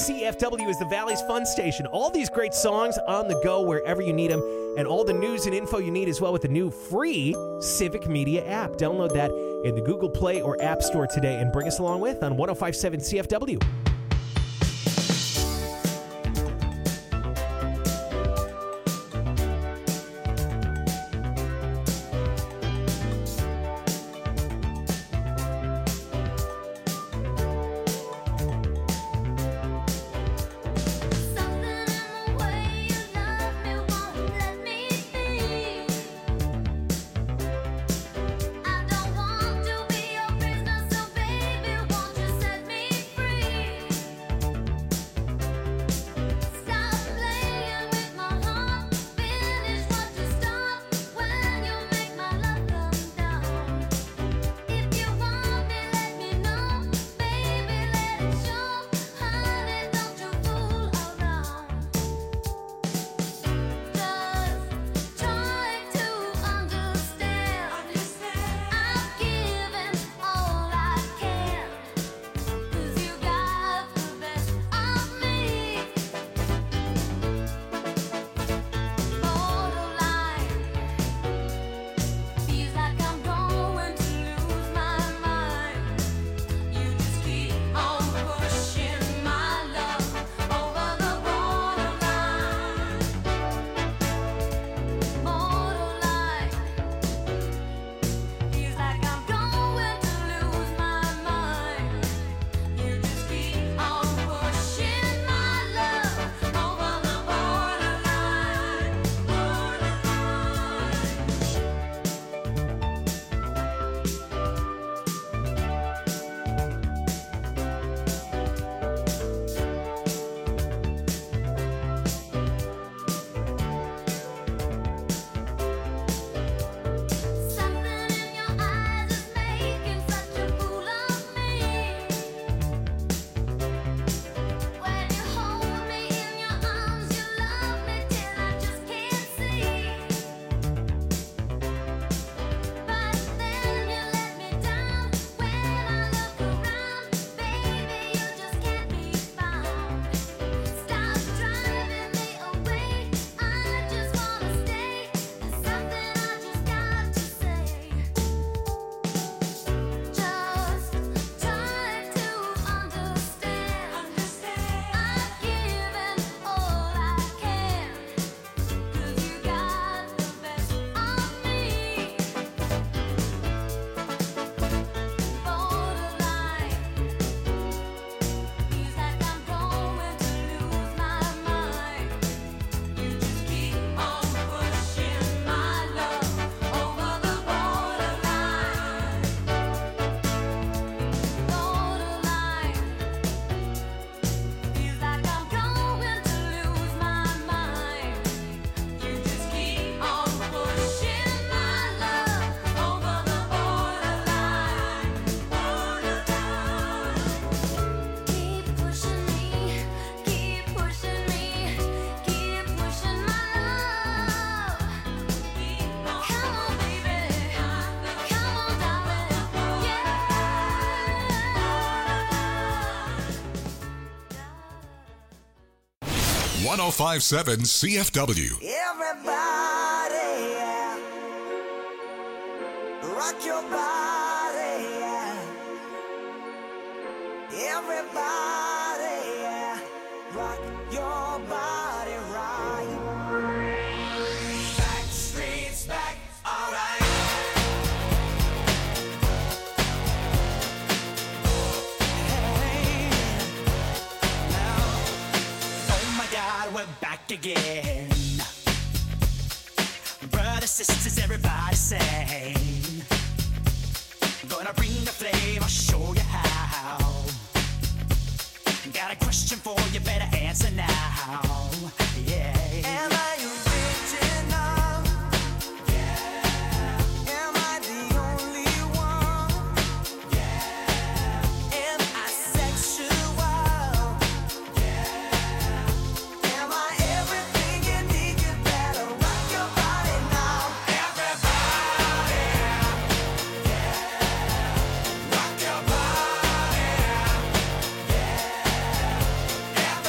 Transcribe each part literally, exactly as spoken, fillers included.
C F W is the Valley's fun station. All these great songs on the go wherever you need them, and all the news and info you need as well with the new free Civic Media app. Download that in the Google Play or App Store today and bring us along with on one oh five point seven C F W. one oh five point seven C F W. Everybody, yeah. Rock your body, yeah. Everybody, yeah. Rock your body right. Back streets back, all right. Hey, now, oh my God, we're back again. Brothers, sisters, everybody sing. Gonna bring the flame, I'll show you how. Got a question for you, better answer now. Yeah. Am I original? Yeah. Am I the only one? Yeah. Am I sexual? Yeah. Am I everything you need? You better rock your body now. Everybody. Yeah. Rock your body. Yeah.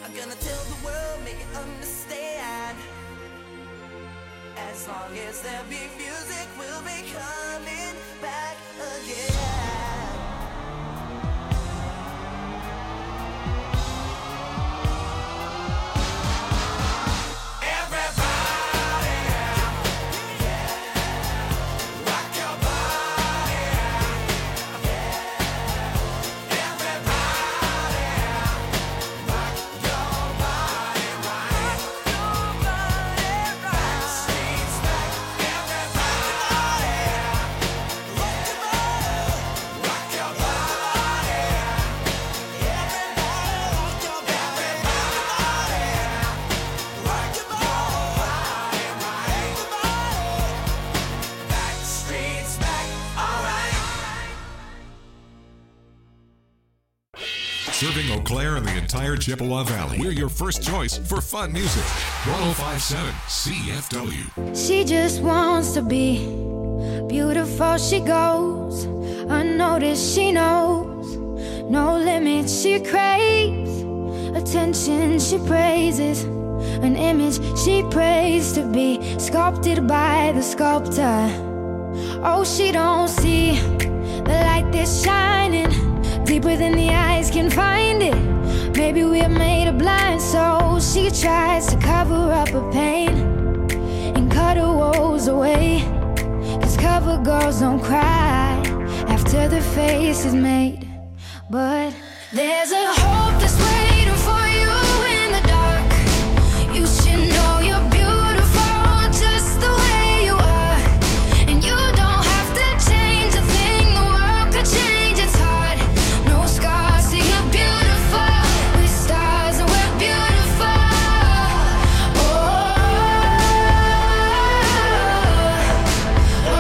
I'm gonna tell the world, make it understand. As long as there be music, we'll be coming back again. Serving Eau Claire and the entire Chippewa Valley. We're your first choice for fun music. one oh five point seven C F W. She just wants to be beautiful. She goes unnoticed. She knows no limits. She craves attention. She praises an image she prays to be sculpted by the sculptor. Oh, she don't see the light that's shining deeper than the eyes can find it. Maybe we're made of blind souls. She tries to cover up her pain and cut her woes away. Cause cover girls don't cry after their face is made. But there's a hope that's waiting for you in the dark. You should know you're beautiful just the way you are. And you don't have to change a thing. The world could change, it's hard. No scars, see you're beautiful. With stars and we're beautiful. Oh, oh,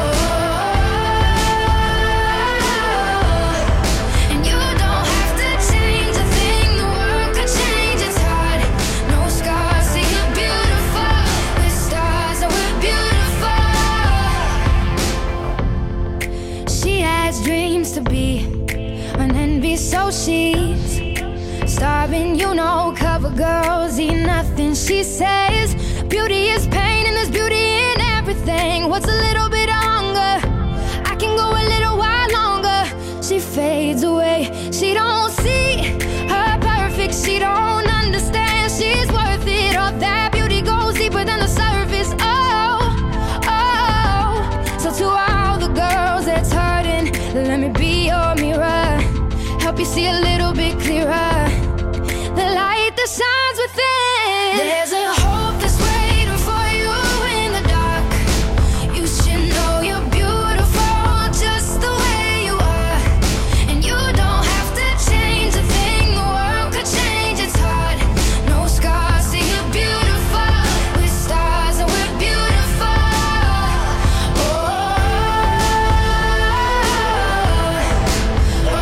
oh. And you don't have to change a thing. The world could change, it's hard. No scars, see you're beautiful. With stars and we're beautiful. She has dreams to be an envy, so she's starving. You know, cover girls eat nothing. She says beauty is pain and there's beauty in everything. What's a little bit of hunger? I can go a little while longer. She fades away. She don't see her perfect. She don't understand she's worth it. All that beauty goes deeper than the surface. Oh, oh. So to all the girls that's hurting, let me be your mirror. Help you see a little bit clearer. The light that shines within. There's a hope that's waiting for you in the dark. You should know you're beautiful just the way you are. And you don't have to change a thing. The world could change, it's hard. No scars, see you're beautiful. With stars and we're beautiful. Oh, oh,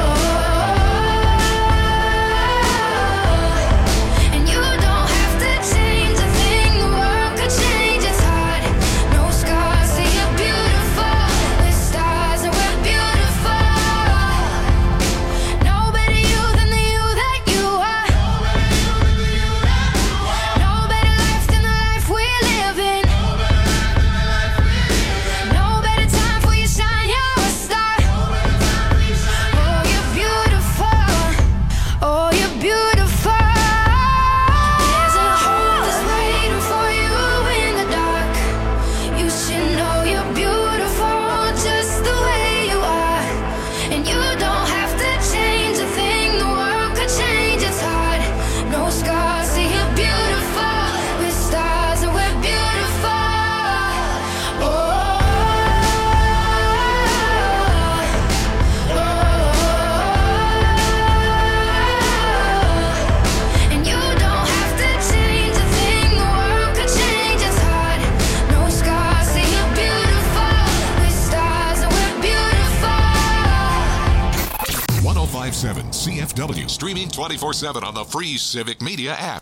oh. And you don't have to change a thing. The world could change, it's hard. No scars, see you're beautiful. With stars and we're beautiful. No better you than the you that you are. No better life than the life we're living. No better time for you shine, you're a star. Oh, you're beautiful. Oh, you're beautiful. There's a hope that's waiting for you in the dark. You should know you're beautiful just the way you are. And you don't have to change a thing. The world could change, it's hard. No scars, see you're beautiful. With stars and we're beautiful. Oh, oh, oh. And you don't have to change a thing. The world could change, it's hard. No scars, see you're beautiful. With stars and we're beautiful. one oh five point seven C F W. Streaming twenty-four seven on the free Civic Media app.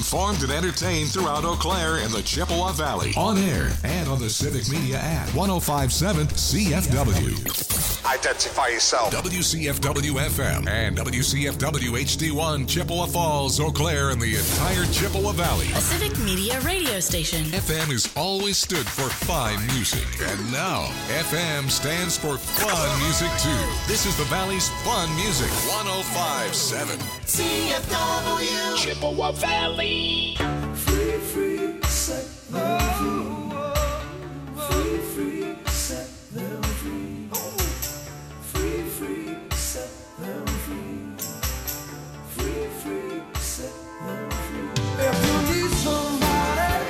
informed and entertained throughout Eau Claire and the Chippewa Valley. On air and on the Civic Media app. one oh five point seven C F W. Identify yourself. W C F W F M and W C F W H D one, Chippewa Falls, Eau Claire, and the entire Chippewa Valley. A Civic Media radio station. F M has always stood for fine music, and now F M stands for fun music too. This is the Valley's fun music. one oh five point seven C F W Chippewa Valley. Free, free, set them free. Free, free, set them free. Free, free, set them free. Free, free, set them free. If you need somebody,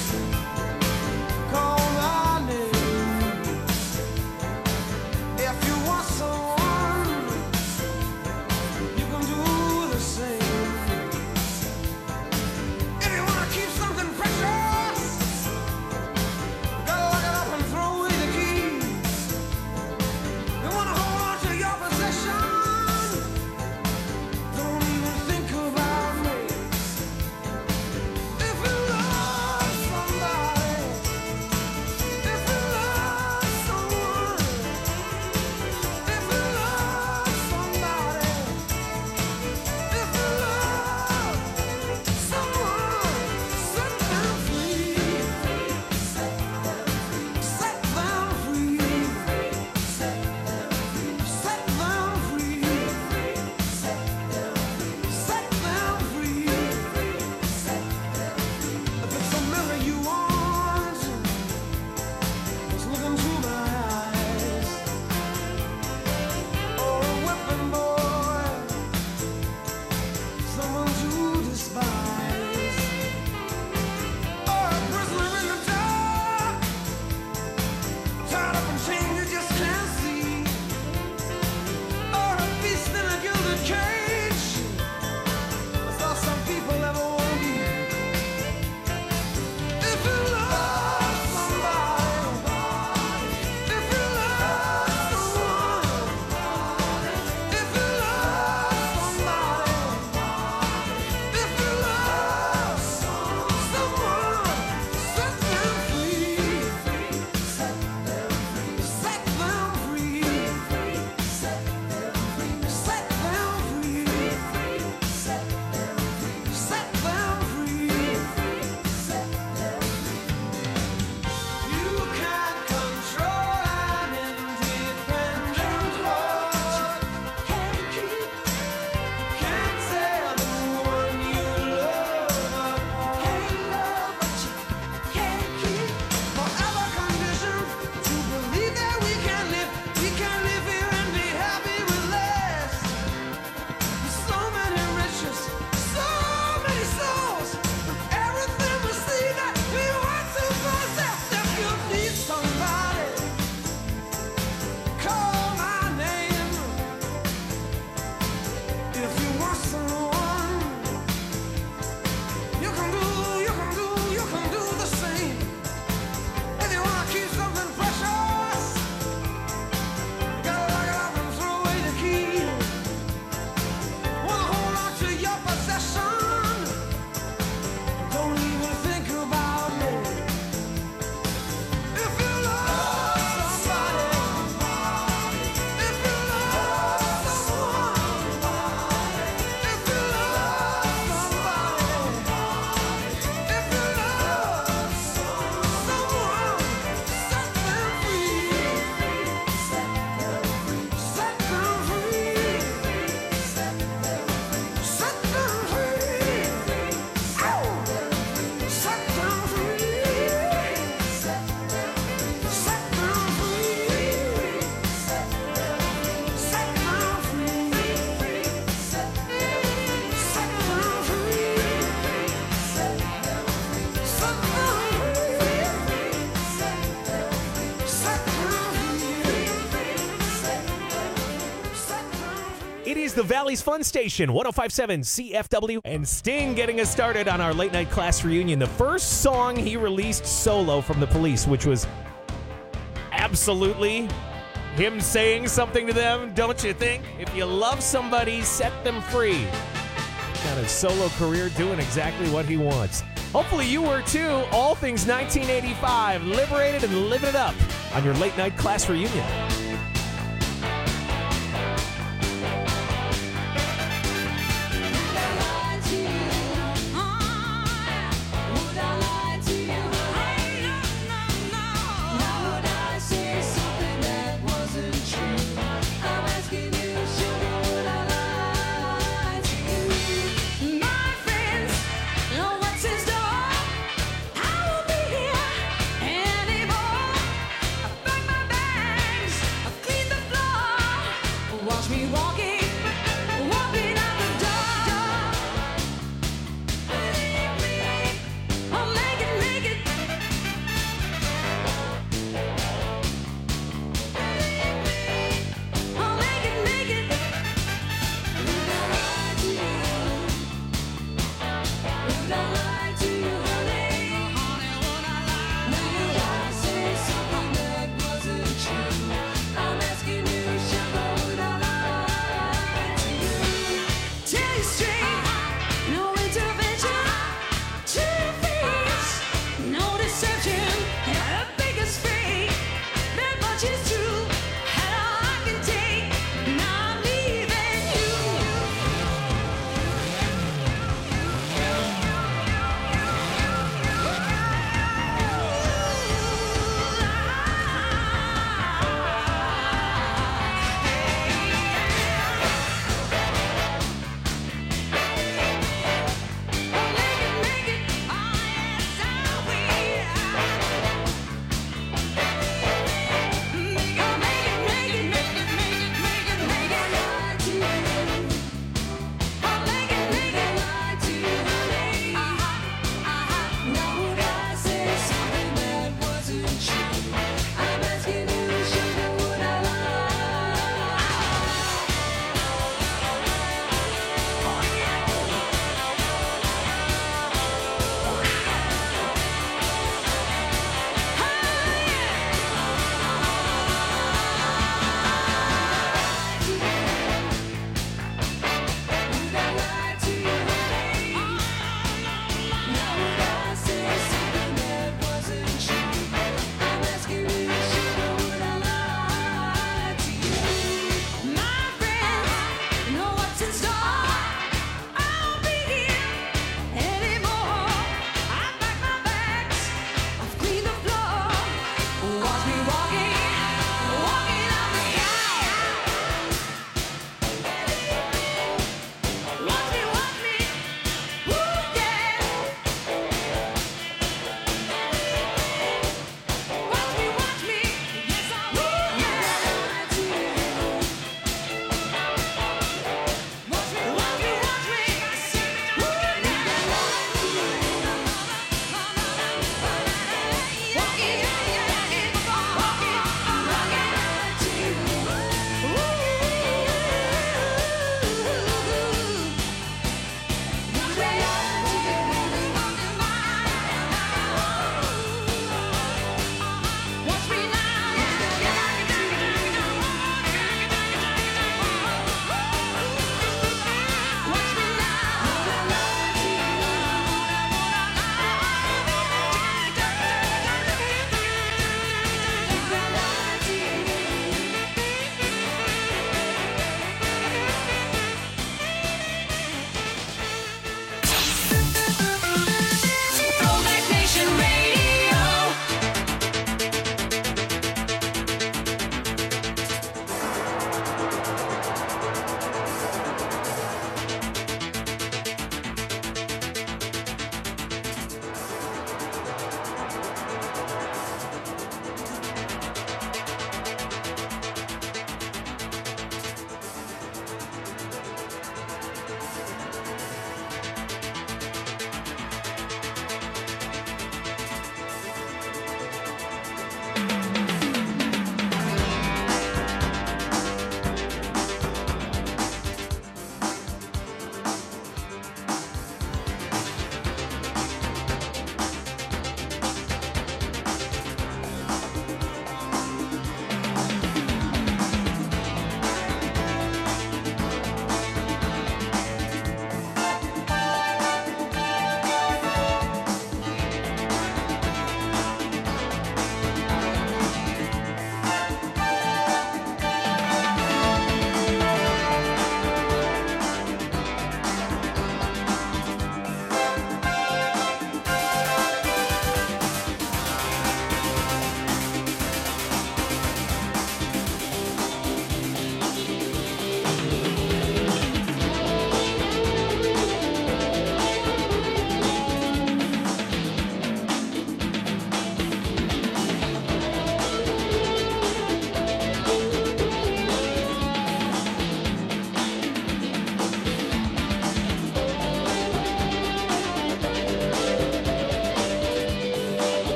call my name. If you want someone, you can do the same. If you want to keep something precious, gotta lock it up and throw away the keys. You want to hold on to your possession, don't even think about me. If you love somebody, if you love someone, if you love somebody, if you love someone, set them free. Set them free. Set them free. Set them free. Set them free. Set them free. If it's a mirror you want, just look into my eyes. Or a whipping boy, someone to despise. Or a prisoner in the dark, tied up in chains you just can't see. Or a beast in a gilded cage, that's all some people ever want to be. If you love somebody, if you love someone, if you love somebody, if you love someone, set them free. Set them free. Set them free. Set them free. Set them free. Set them free. Set them free. Set them free. You can't control an independent heart. Can't keep, can't tell the one you love apart. Can't love what you can't keep. Forever conditioned to believe that we can live, we can live here and be happy with less. So many riches, so many souls, everything we see that we want to possess. If you need somebody, call my name. If you want someone, you can do, you can do, you can do the same. If you want to keep something precious, gotta lock it up and throw away the key. Wanna hold on to your possession, don't even think about me. If you love somebody, if you love someone, if you love somebody, if you love someone, set them free. Set them free. Set them free. Set them free. Set them free. Ow! Set them free. Set them free. Set them free. Set them free. Set them free. Set them free. Set them free. Set It is the Valley's Fun Station, one oh five point seven C F W. And Sting getting us started on our late night class reunion. The first song he released solo from The Police, which was absolutely him saying something to them, don't you think? If you love somebody, set them free. Got a solo career doing exactly what he wants. Hopefully you were too. All things nineteen eighty-five, liberated and living it up on your late night class reunion. Anymore, I pack my bags.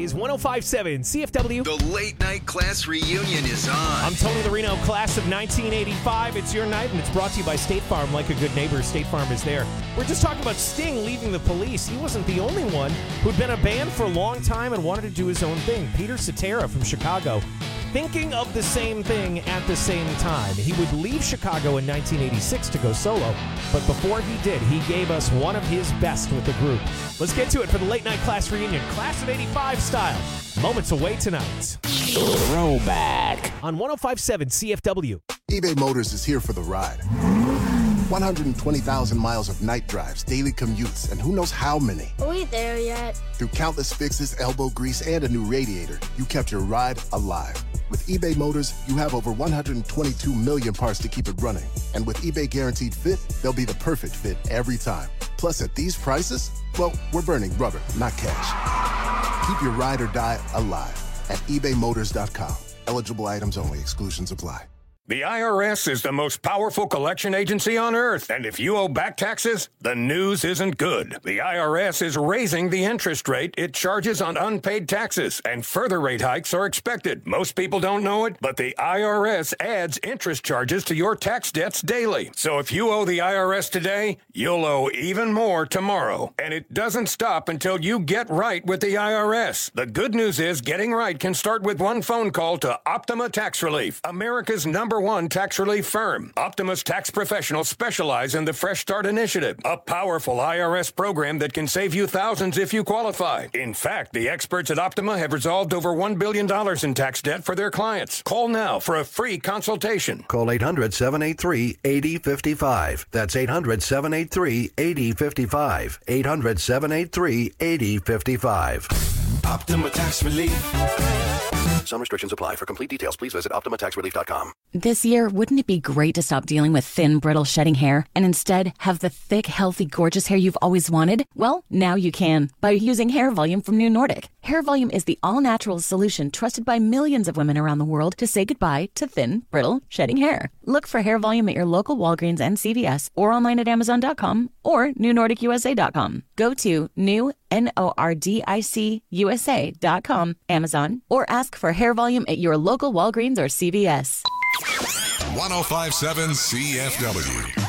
is one oh five point seven C F W. The late night class reunion is on. I'm Tony Larino, class of nineteen eighty-five. It's your night, and it's brought to you by State Farm. Like a good neighbor, State Farm is there. We're just talking about Sting leaving the Police. He wasn't the only one who'd been a band for a long time and wanted to do his own thing. Peter Cetera from Chicago, thinking of the same thing at the same time. He would leave Chicago in nineteen eighty-six to go solo, but before he did, he gave us one of his best with the group. Let's get to it for the late night class reunion, class of eighty-five style. Moments away tonight. Throwback. On one oh five point seven C F W. eBay Motors is here for the ride. one hundred twenty thousand miles of night drives, daily commutes, and who knows how many. Are we there yet? Through countless fixes, elbow grease, and a new radiator, you kept your ride alive. With eBay Motors, you have over one hundred twenty-two million parts to keep it running. And with eBay Guaranteed Fit, they'll be the perfect fit every time. Plus, at these prices, well, we're burning rubber, not cash. Keep your ride or die alive at ebay motors dot com. Eligible items only. Exclusions apply. The I R S is the most powerful collection agency on earth, and if you owe back taxes, the news isn't good. The I R S is raising the interest rate it charges on unpaid taxes, and further rate hikes are expected. Most people don't know it, but the I R S adds interest charges to your tax debts daily. So if you owe the I R S today, you'll owe even more tomorrow. And it doesn't stop until you get right with the I R S. The good news is getting right can start with one phone call to Optima Tax Relief, America's number one tax relief firm. Optima's tax professionals specialize in the Fresh Start Initiative, a powerful I R S program that can save you thousands if you qualify. In fact, the experts at Optima have resolved over one billion dollars in tax debt for their clients. Call now for a free consultation. Call eight hundred, seven eight three, eight zero five five. That's eight hundred, seven eight three, eight zero five five. eight hundred, seven eight three, eight zero five five. Optima Tax Relief. Some restrictions apply. For complete details, please visit optima tax relief dot com. This year, wouldn't it be great to stop dealing with thin, brittle, shedding hair and instead have the thick, healthy, gorgeous hair you've always wanted? Well, now you can by using Hair Volume from New Nordic. Hair Volume is the all-natural solution trusted by millions of women around the world to say goodbye to thin, brittle, shedding hair. Look for Hair Volume at your local Walgreens and C V S or online at amazon dot com or new nordic u s a dot com. Go to new N O R D I C U S A dot com, Amazon, or ask for Hair Volume at your local Walgreens or C V S. one oh five point seven C F W.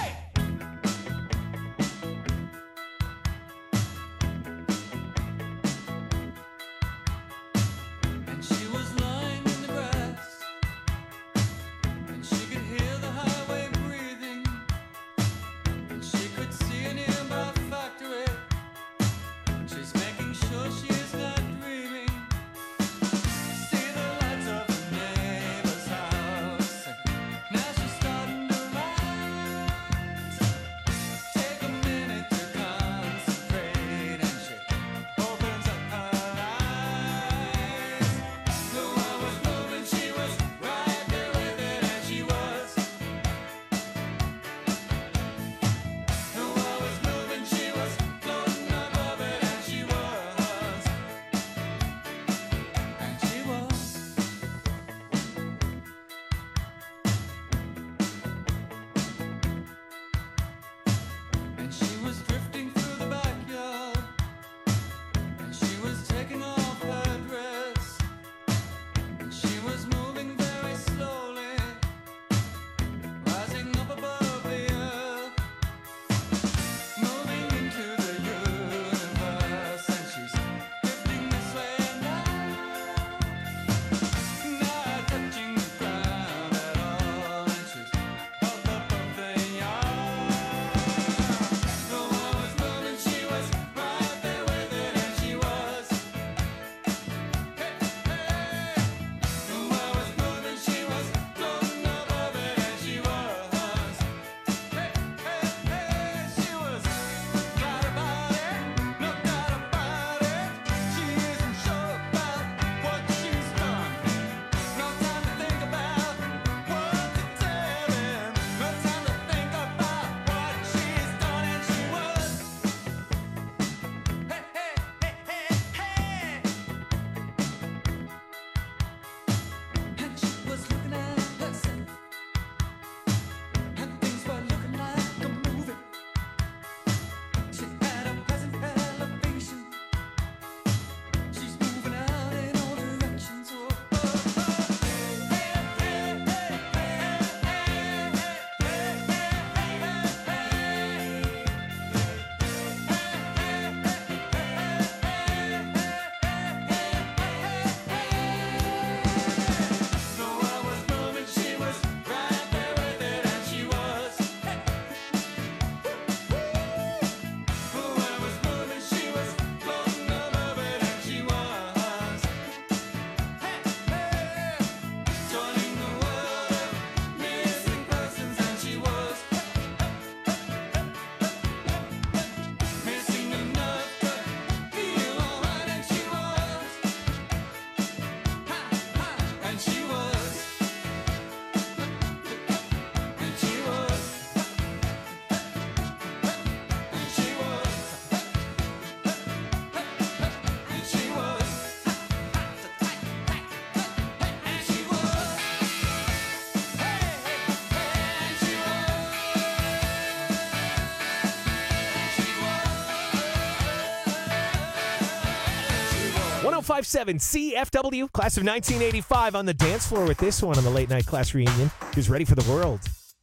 oh five point seven C F W, class of nineteen eighty-five, on the dance floor with this one on the late night class reunion. Who's ready for the world?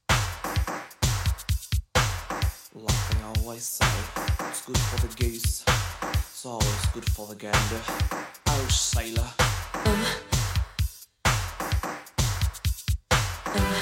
Like I always say, it's good for the goose, it's always good for the gander. Oh, sailor. Uh. Uh.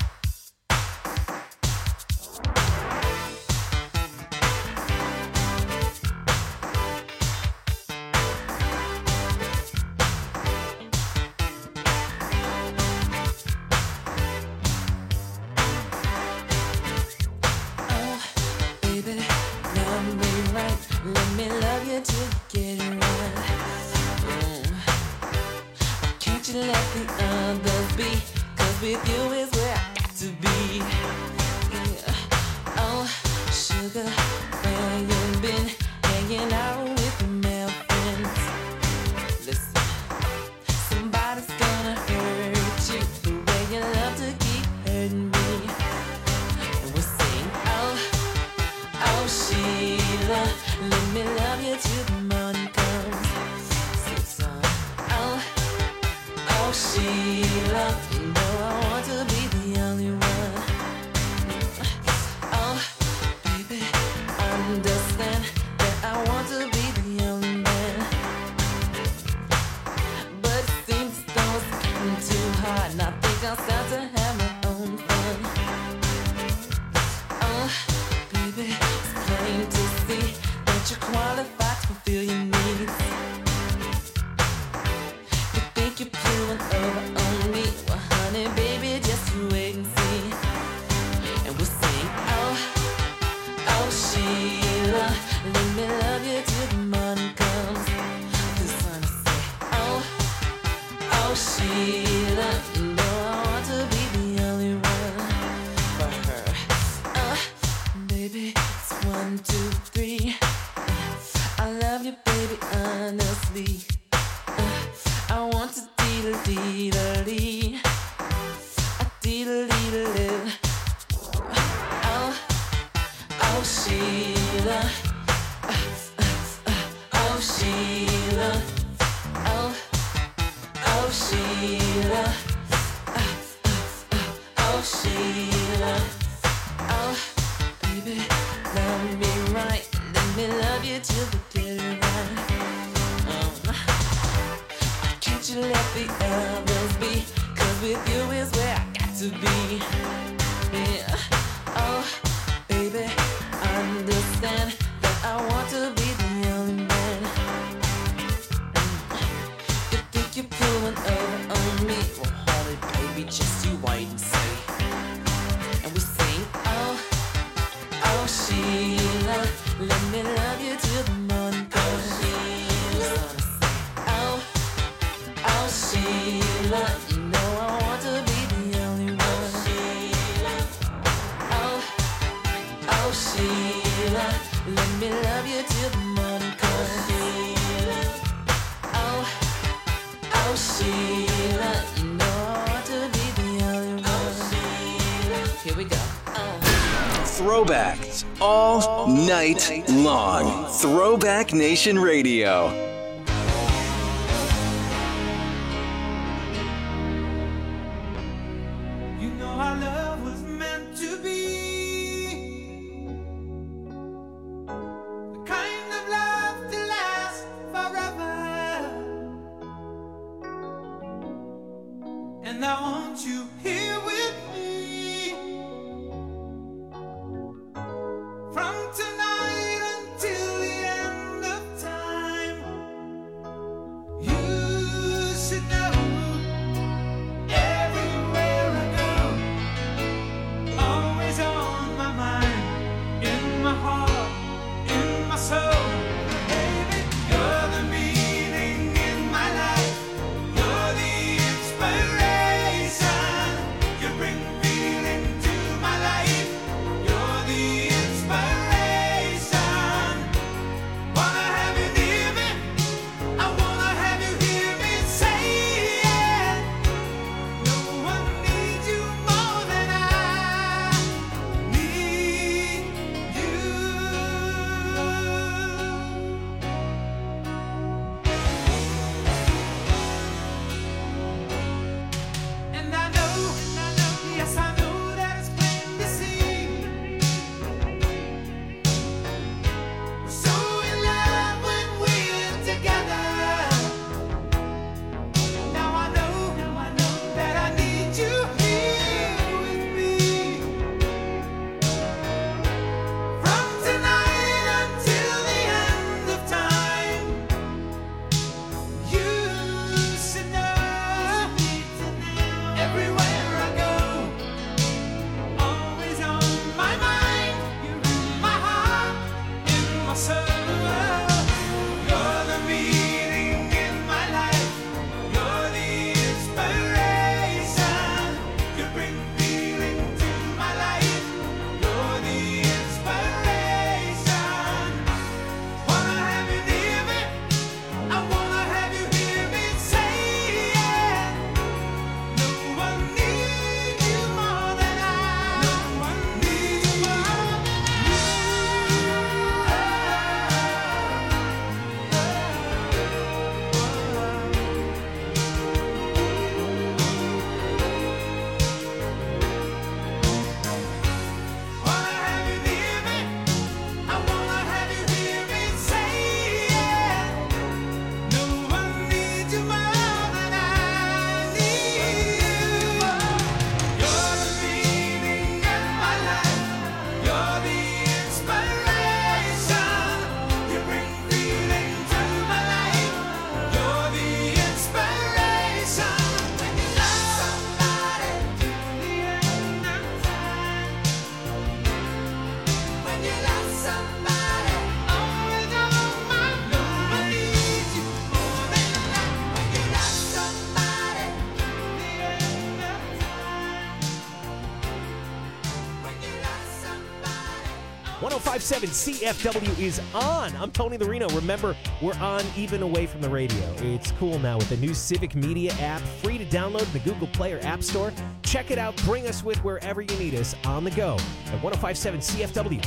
Throwbacks all night long. Throwback Nation Radio. You know our love was meant to be the kind of love to last forever, and I want you here with me. From tonight until the end of time, you should know everywhere I go, always on my mind, in my heart, in my soul. Baby, you're the meaning in my life, you're the inspiration. one oh five point seven C F W is on. I'm Tony Larino. Remember, we're on even away from the radio. It's cool now with the new Civic Media app, free to download in the Google Play or App Store. Check it out. Bring us with wherever you need us on the go at one oh five point seven C F W.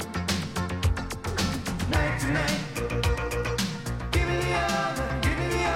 Give me the other, give me the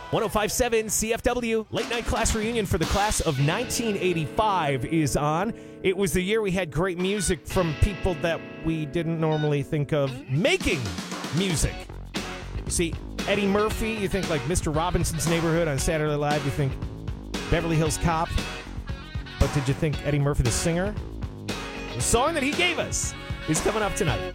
one oh five point seven C F W, late night class reunion for the class of nineteen eighty-five is on. It was the year we had great music from people that we didn't normally think of making music. You see, Eddie Murphy, you think like Mister Robinson's Neighborhood on Saturday Night Live, you think Beverly Hills Cop. But did you think Eddie Murphy the singer? The song that he gave us is coming up tonight.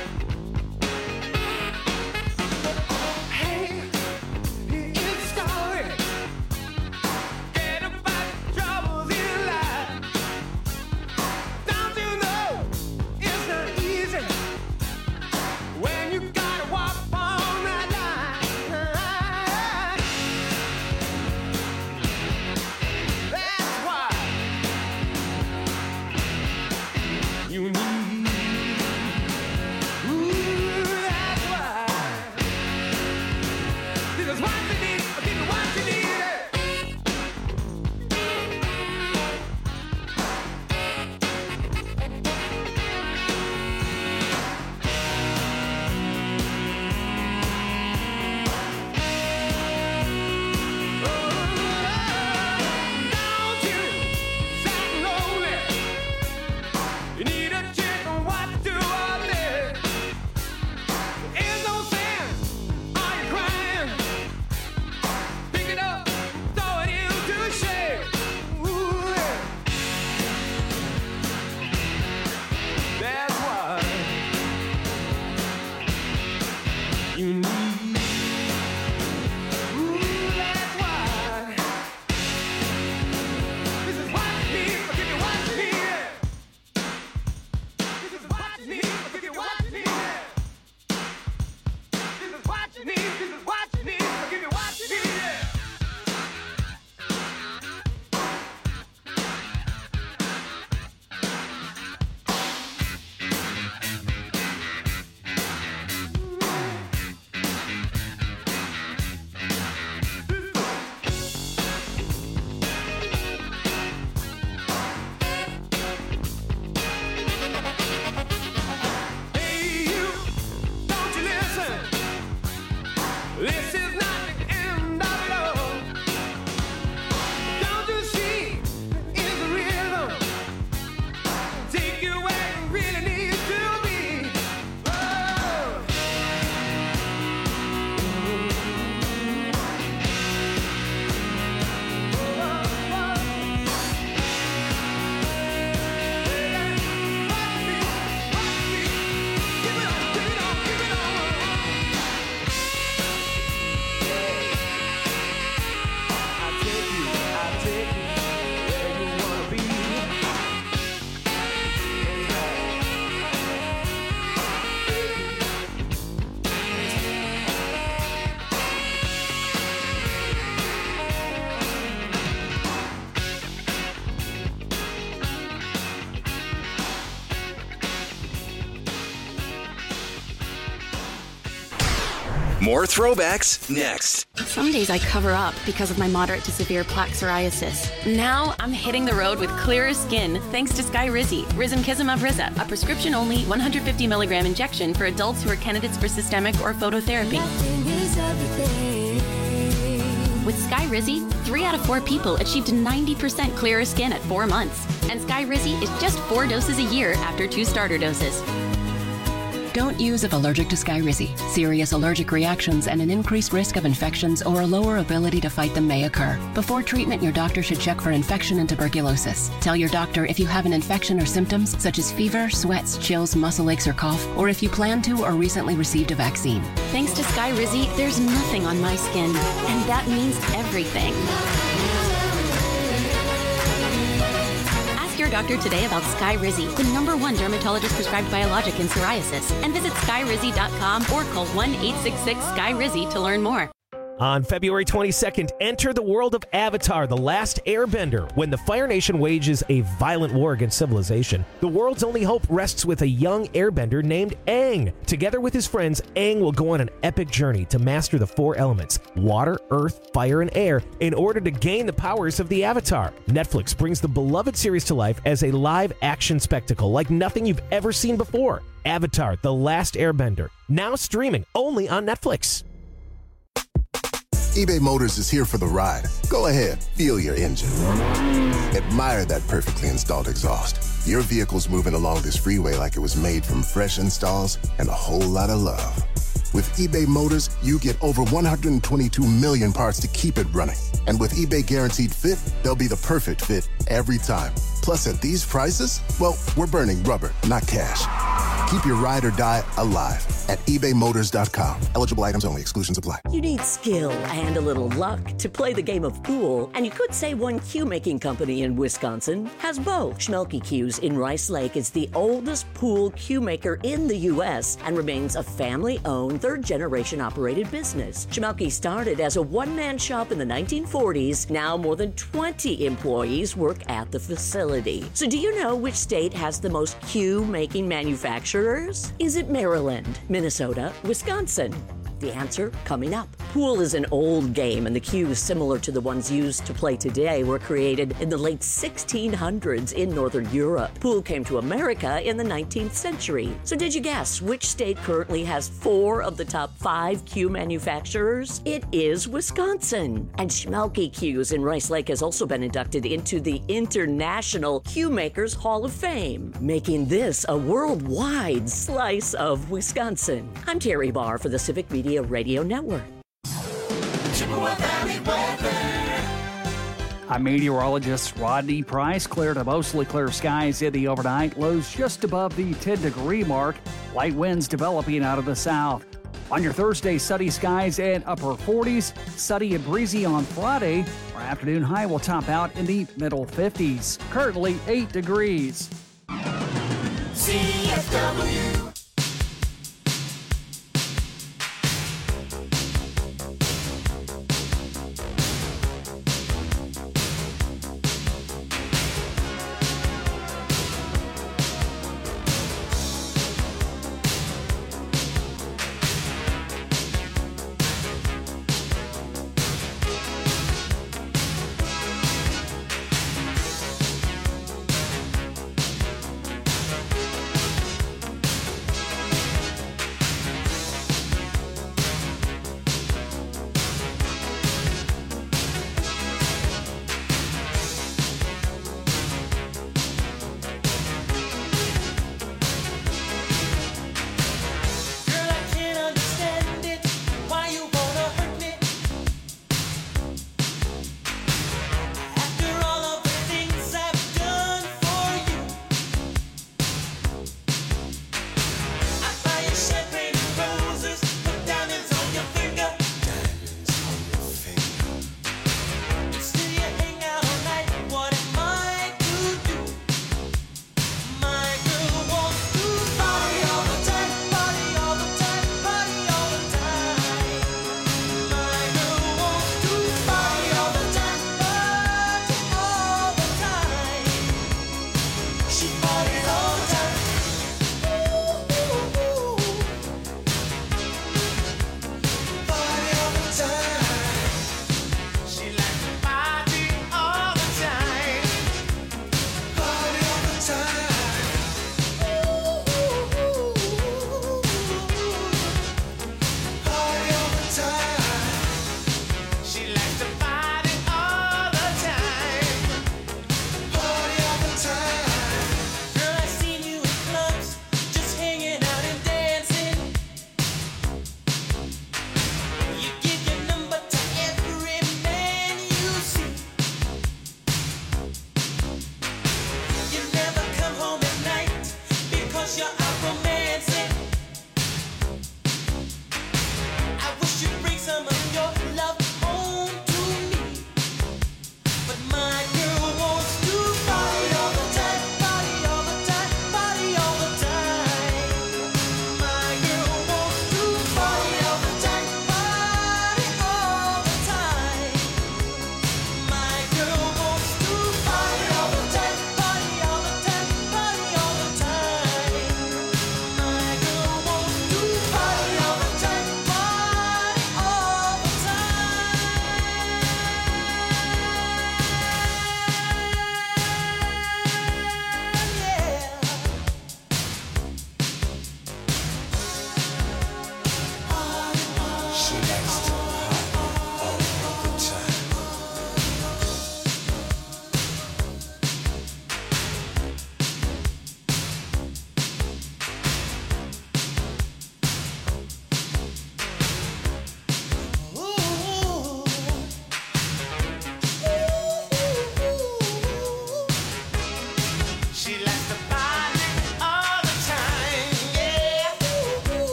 More throwbacks next. Some days I cover up because of my moderate to severe plaque psoriasis. Now I'm hitting the road with clearer skin thanks to Skyrizi, Risankizumab Riza, a prescription-only one hundred fifty milligram injection for adults who are candidates for systemic or phototherapy. With Skyrizi, three out of four people achieved ninety percent clearer skin at four months. And Skyrizi is just four doses a year after two starter doses. Don't use if allergic to Skyrizi. Serious allergic reactions and an increased risk of infections or a lower ability to fight them may occur. Before treatment, your doctor should check for infection and tuberculosis. Tell your doctor if you have an infection or symptoms such as fever, sweats, chills, muscle aches, or cough, or if you plan to or recently received a vaccine. Thanks to Skyrizi, there's nothing on my skin, and that means everything. Your doctor today about Skyrizi, the number one dermatologist prescribed biologic in psoriasis, and visit skyrizi dot com or call one eight six six Skyrizi to learn more. On February twenty-second, enter the world of Avatar, The Last Airbender. When the Fire Nation wages a violent war against civilization, the world's only hope rests with a young airbender named Aang. Together with his friends, Aang will go on an epic journey to master the four elements, water, earth, fire, and air, in order to gain the powers of the Avatar. Netflix brings the beloved series to life as a live-action spectacle like nothing you've ever seen before. Avatar, The Last Airbender, now streaming only on Netflix. eBay Motors is here for the ride. Go ahead, feel your engine. Admire that perfectly installed exhaust. Your vehicle's moving along this freeway like it was made from fresh installs and a whole lot of love. With eBay Motors, you get over one hundred twenty-two million parts to keep it running. And with eBay Guaranteed Fit, they'll be the perfect fit every time. Plus, at these prices, well, we're burning rubber, not cash. Keep your ride or die alive at ebay motors dot com. Eligible items only. Exclusions apply. You need skill and a little luck to play the game of pool, and you could say one cue-making company in Wisconsin has both. Schmelke Cues in Rice Lake is the oldest pool cue maker in the U S and remains a family-owned, third-generation operated business. Schmelke started as a one-man shop in the nineteen forties. Now more than twenty employees work at the facility. So do you know which state has the most cue-making manufacturers? Is it Maryland, Minnesota, Wisconsin? The answer coming up. Pool is an old game, and the cues similar to the ones used to play today were created in the late sixteen hundreds in Northern Europe. Pool came to America in the nineteenth century. So did you guess which state currently has four of the top five cue manufacturers? It is Wisconsin. And Schmelke Cues in Rice Lake has also been inducted into the International Cue Makers Hall of Fame, making this a worldwide slice of Wisconsin. I'm Terry Barr for the Civic Media Radio Network. Chippewa Valley weather. I'm meteorologist Rodney Price. Clear to mostly clear skies in the overnight. Lows just above the ten degree mark. Light winds developing out of the south. On your Thursday, sunny skies and upper forties. Sunny and breezy on Friday. Our afternoon high will top out in the middle fifties. Currently eight degrees. C F W.